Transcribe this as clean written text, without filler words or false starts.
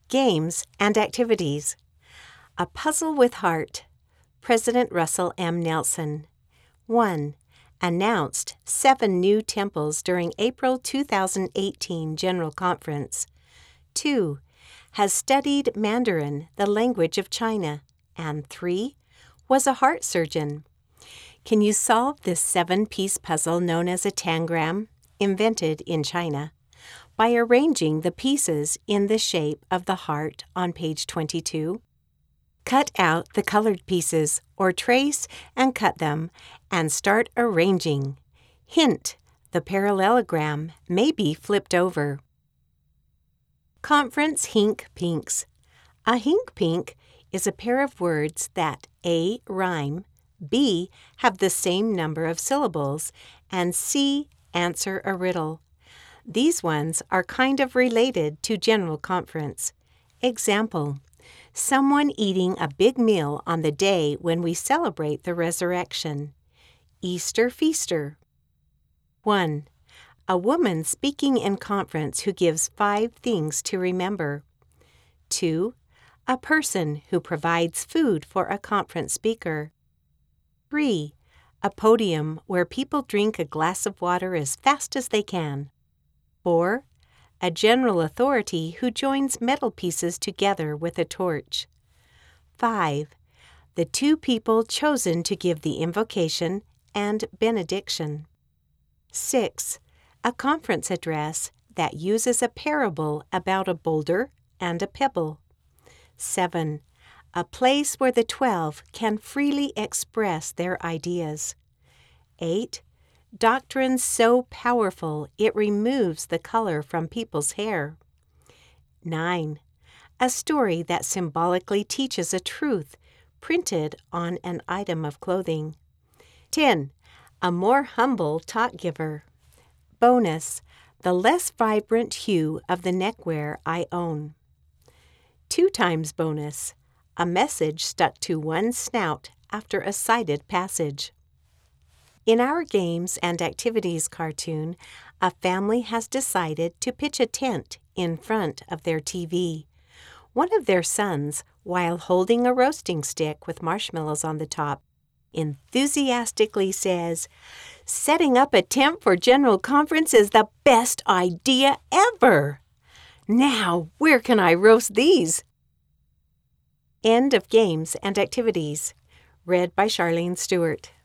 Games and activities. A Puzzle with Heart. President Russell M. Nelson. 1. Announced 7 new temples during April 2018 General Conference. 2. Has studied Mandarin, the language of China. And 3. Was a heart surgeon. Can you solve this 7-piece puzzle known as a tangram, invented in China, by arranging the pieces in the shape of the heart on page 22? Cut out the colored pieces, or trace and cut them, and start arranging. Hint: the parallelogram may be flipped over. Conference Hink Pinks. A hink pink is a pair of words that A. rhyme, B. have the same number of syllables, and C. answer a riddle. These ones are kind of related to General Conference. Example: someone eating a big meal on the day when we celebrate the resurrection. Easter Feaster. 1. A woman speaking in conference who gives 5 things to remember. 2. A person who provides food for a conference speaker. 3. A podium where people drink a glass of water as fast as they can. 4. A general authority who joins metal pieces together with a torch. 5. The 2 people chosen to give the invocation and benediction. 6. A conference address that uses a parable about a boulder and a pebble. 7. A place where the 12 can freely express their ideas. 8. Doctrine so powerful it removes the color from people's hair. 9. A story that symbolically teaches a truth printed on an item of clothing. 10. A more humble talk giver. Bonus: the less vibrant hue of the neckwear I own. 2 times bonus: a message stuck to one snout after a cited passage. In our Games and Activities cartoon, a family has decided to pitch a tent in front of their TV. One of their sons, while holding a roasting stick with marshmallows on the top, enthusiastically says, "Setting up a tent for General Conference is the best idea ever! Now, where can I roast these?" End of Games and Activities. Read by Charlene Stewart.